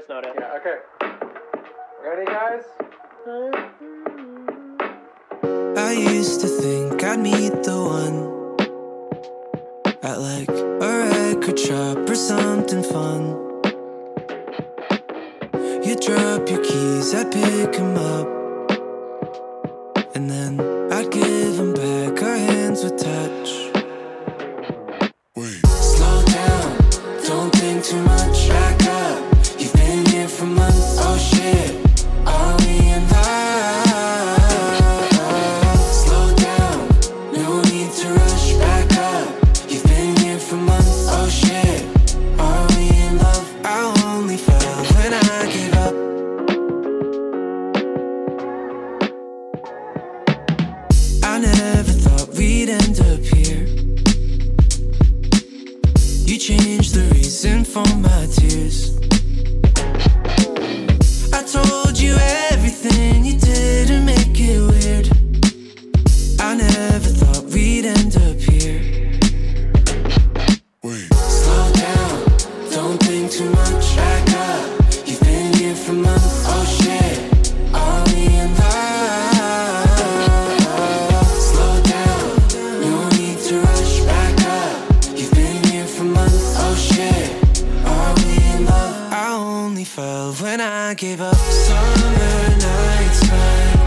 voice note in. Yeah, okay. Ready, guys? I used to think I'd meet the one at like a record shop or something fun. You drop your keys, I'd pick 'em up, and then I'd give 'em back, our hands would touch. Wait. Slow down, don't think too much, back up. You've been here for months, oh shit, are we in love? Slow down, no need to rush, back up. You've been here for months, oh shit, are we in love? I only fell when I gave up. I never thought we'd end up here. You changed the reason for my tears. I told you everything, you didn't make it weird. I never thought we'd end up here. Wait. Slow down, don't think too much, back up. You've been here for months, oh shit, are we in love? Slow down, no need to rush, back up. You've been here for months, oh shit, are we in love? I only fell when I gave up. Summer nights,